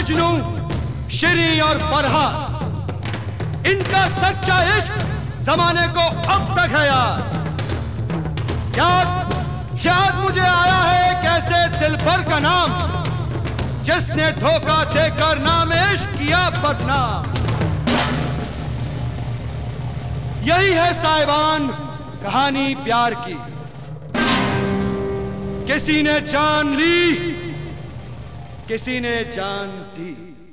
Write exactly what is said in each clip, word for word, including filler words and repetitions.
मजनू, शिरी और फरहा, इनका सच्चा इश्क जमाने को अब तक है याद। याद याद मुझे आया है कैसे दिलबर का नाम, जिसने धोखा देकर नाम इश्क किया बदनाम। यही है साहिबान कहानी प्यार की, किसी ने जान ली, किसी ने जान दी।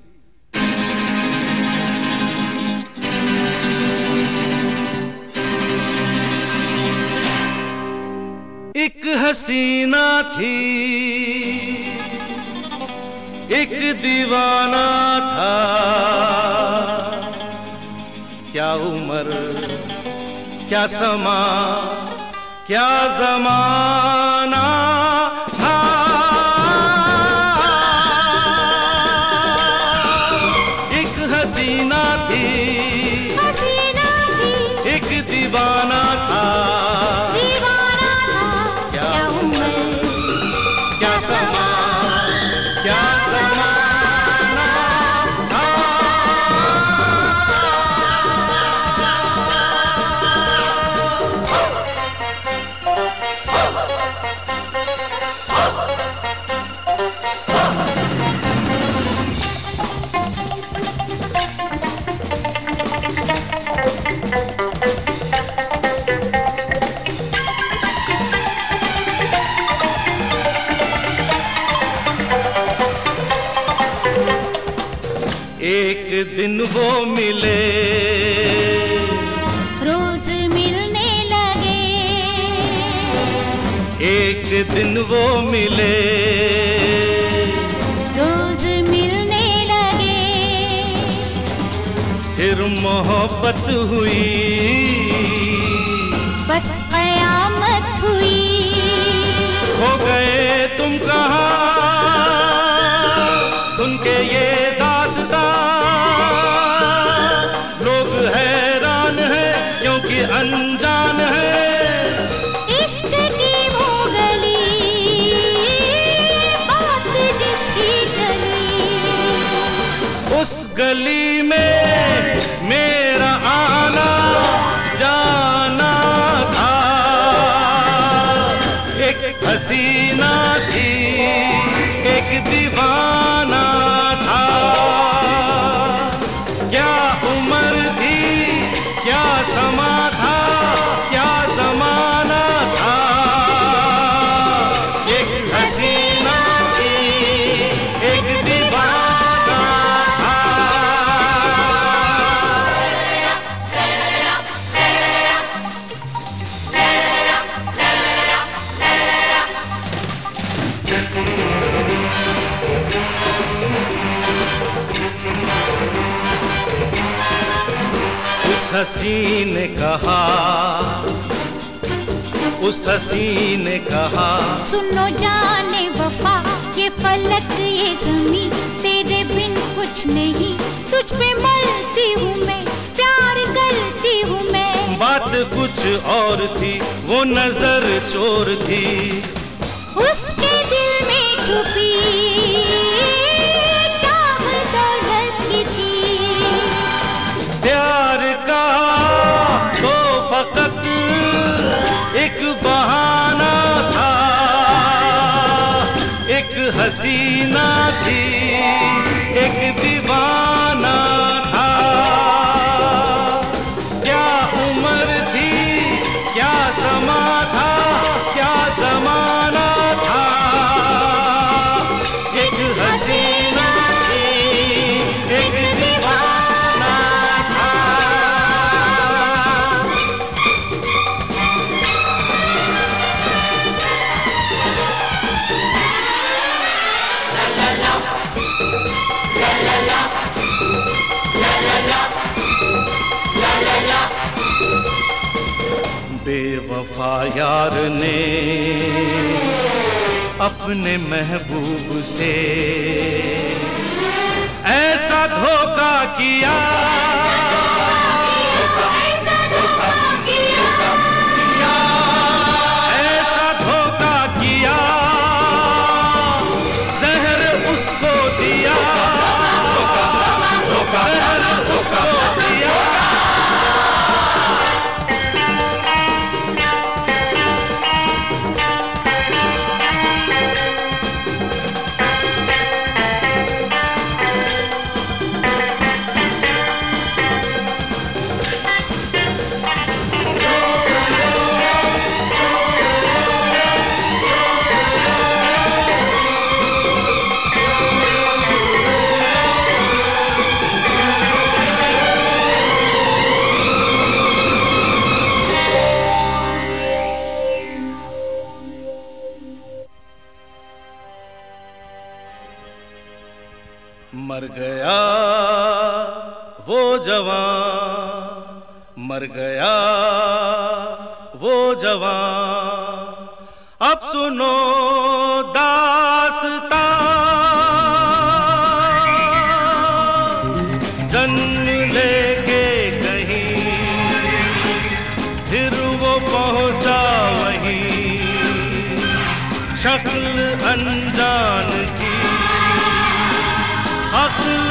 एक हसीना थी, एक दीवाना था, क्या उम्र क्या समा क्या जमाना था। एक हसीना थी, हसीना थी, एक दीवाना था, दीवाना था, क्या उम्र क्या समा क्या जमाना था। एक दिन वो मिले, रोज मिलने लगे, एक दिन वो मिले, रोज मिलने लगे, फिर मोहब्बत हुई, बस कयामत हुई। हो गए तुम कहाँ सुन के ये दास्तां, लोग हैरान हैं क्योंकि अनजान है। इश्क की वो गली, बात जिसकी चली, उस गली में मेरा आना जाना था। एक हसीना थी, एक दीवाना था, क्या उम्र थी क्या समा था, क्या जमाना था। एक हसीना थी, एक दीवाना था। उस हसी ने कहा, उस हसी ने कहा, सुनो जाने वफा, ये फलक ये जमी, तेरे बिन कुछ नहीं, तुझ पे मरती हूँ मैं, प्यार करती हूँ मैं। बात कुछ और थी, वो नजर चोर थी, उसके दिल में छुपी चाह दौलत की थी। प्यार का तो फकत एक बहाना था। एक हसीना थी, एक दीवाना था, क्या उम्र थी क्या समा था, क्या जमाना था। एक हसीना थी, एक दीवाना था। बेवफा यार ने अपने महबूब से ऐसा धोखा किया, ऐसा धोखा किया, ऐसा धोखा किया, जहर उसको दिया। गया वो जवान, मर गया वो जवान। अब सुनो दास्तां, जन्म लेके कहीं फिर वो पहुंचा वहीं, शक्ल अनजान की, अक्ल